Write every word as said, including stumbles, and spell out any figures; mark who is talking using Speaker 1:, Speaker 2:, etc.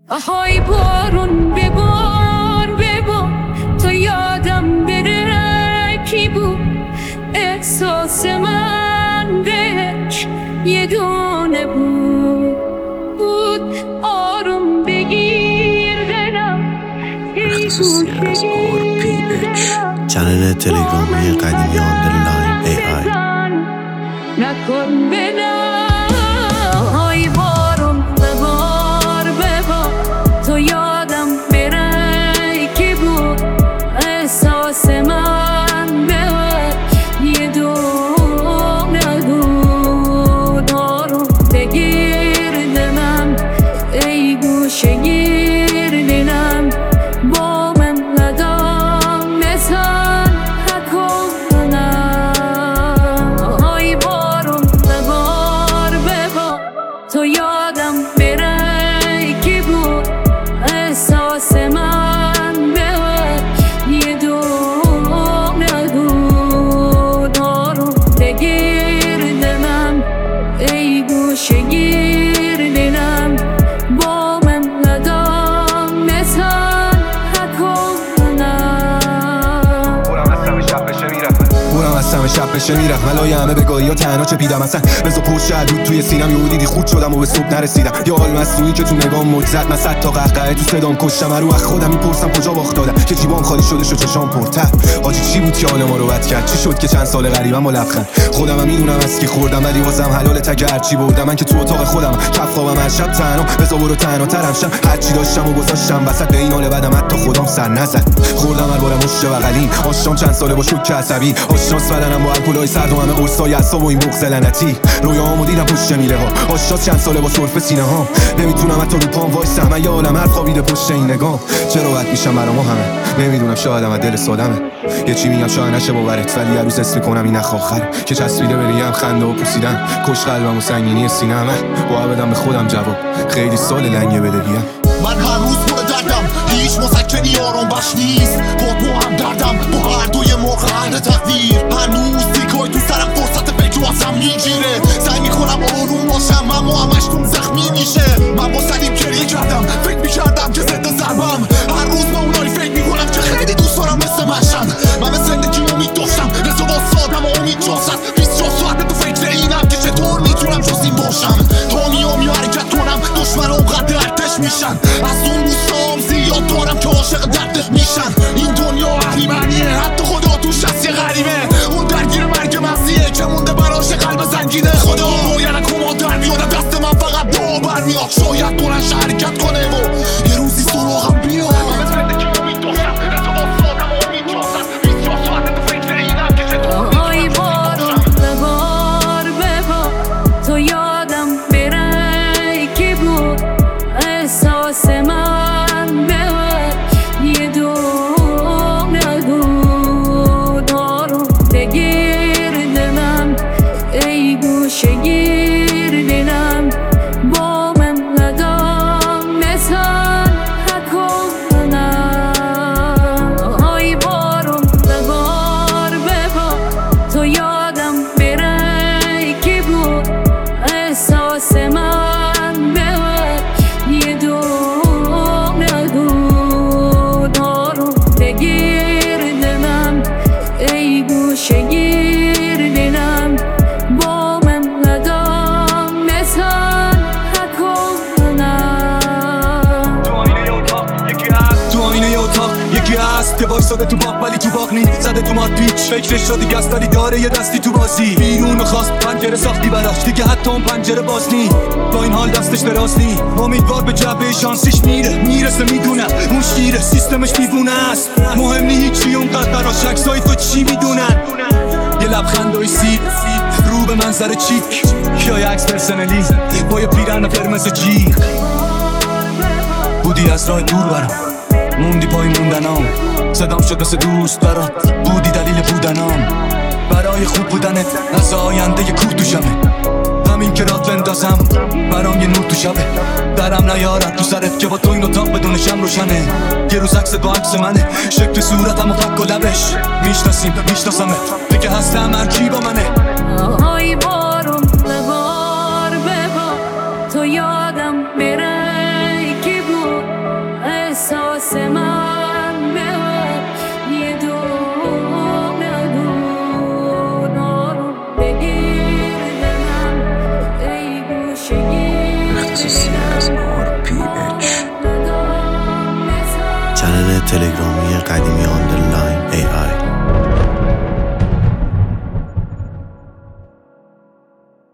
Speaker 1: آهای بارون ببار ببار تا یادم بره کی بود احساس من بهش یه دونه بود بود آروم بگیر دلم
Speaker 2: اختصاصی از آر پی اچ چنل تلگرامی قدیمی آندرلاین ای آی
Speaker 1: نکن بنا های بارون ببار ببار تو یادم بره کی بود احساس من بهش یه دونه بود آروم بگیر دلم ای گوشه گیر دلم با من ندام مثل نکنم های بارون ببار ببار تو یادم بره کی بود احساس من بهش یه دونه بود آروم بگیر دلم ای گوشه گیر دلم با من ندام مثل نکنم
Speaker 3: بورم هستم شب بشه میرفت بورم هستم شب بشه میرفت ملای همه بگاهی ها تنها چه پیدم اصلا بزا پشت علود توی سینم یهو دیدی خود شدم و به صبح نرسیدم یا حال مصنوعی که تو نگام مجزد من صد تا قهقهه تو صدام کشتم رو از خودم میپرسم کجا باخت دادم که جیبام خالی شده شو چشام پرتر حاجی چی بود که حال ما رو بد کرد چی شد که چند سال غریبم با لبخند خودم هم میدونم از کی خوردم ولی واسم حلاله تگه هرچی بردم من که تو اتاق خودم کف خوابم هر شب تنها بزا برو تنها ترم شم هرچی داشتم و گذاشتم وسط این حال بدم حتی خودم سر نزد خوردم هر بارم مشت بغلین آشام چند ساله با شوک عصبی آشناس بدنم با الکلای سرد و همه قرصای اعصاب و این بغض لعنتی رویاهامو دیدم پشت میله ها آشناس چند ساله با سرفه سینه ها نمیتونم حتی رو پام وایسم من یه عالم حرف خوابیده پشت این نگاه چرا بد میشم برا ما همه نمیدونم شایدم از دل سادمه یه چی میگم شاید نشه باورت ولی هر روز حس میکنم این اخاخره که چسبیده بریم خنده و پوسیدن کش قلبم و سنگینی سینه‌مه با بدم به خودم جواب خیلی سال لنگه بده بیام
Speaker 4: من هر روز پر دردم هیچ مسکنی آرام بخش نیست با تو هم دردم با هر دوی مرغ اهل تقدیر هنوز دیگای تو سرم فرصت فکر واسم میگیره سعی میکنم آروم باشم اما همش تون زخمی میشه من با سلیم گریه کردم فکر میکردم که ضد ضربم هر روز با اونایی فکر میکنم که خیلی دوست دارم مثل مشن من به زندگی امید داشتم رسو با سادم و امید جاست بیست و چهار ساعت تو فکر اینم که چطور میتونم جز این باشم تا میام یا حرکت کنم دشمن اوقات ارتش میشن از اون روزام زیاد دارم که عاشق دردت میشن این دنیا اهریمنیه حتی خدا توش هست یه غریبه اون درگیر مرگ مغزیه که مونده براش قلب زنگیده خدا باید کما در بیادم دست من فقط دو برمیاد شاید بلنش حرکت کنه و یه روزی سراغم بیاد
Speaker 1: آهای بارون ببار ببار تو یادم بره کی بود احساس من بهش یه دونه بود آروم بگیر دلم ای گوشه گیر دلم با من ندام مثل نکنم آهای بارون ببار ببار تو یادم بره کی بود احساس من بهش یه دونه بود آروم بگیر دلم ای گوشه گیر دلم با من ندام مثل نکنم
Speaker 3: تو آینه یه اتاق یکی هست تو آینه یه اتاق یکی هست که وایساده تو باغ ولی تو باغ نی زده تو ماد پیچ فکرش شدی گست ولی داره یه دستی تو بازی بیرون خواست پنجره ساختی براش دیگه حتی اون پنجره باز نی با این حال دستش دراز نی امیدوار به جبه شانسیش میره میرسه میدونه اون شیره سیستمش میبونه است مهم نی هیچی اونقدر براش عکسای تو چی میدونن یه لبخندای سید رو به منظر چیک یا یه عکس پرسنلی با یه پیرن قرمز جیغ بودی از راه دور برم موندی پای موندنام صدام شد مثل دوست برات بودی دلیل بودنام برای خوب بودنت از آینده یه کوه تو شمه همین که رات بندازم برام یه نور تو شبه درم نیارم تو سرت که با تو این اتاق بدون شم روشنه یه روز عکست با عکس منه شکل صورتم و فک و لبش میشناسیم میشناسمه دیگه هستم هرکی با منه
Speaker 1: آهای بارون ببار ببار تو یادم بره کی بود
Speaker 2: چنل تلگرامی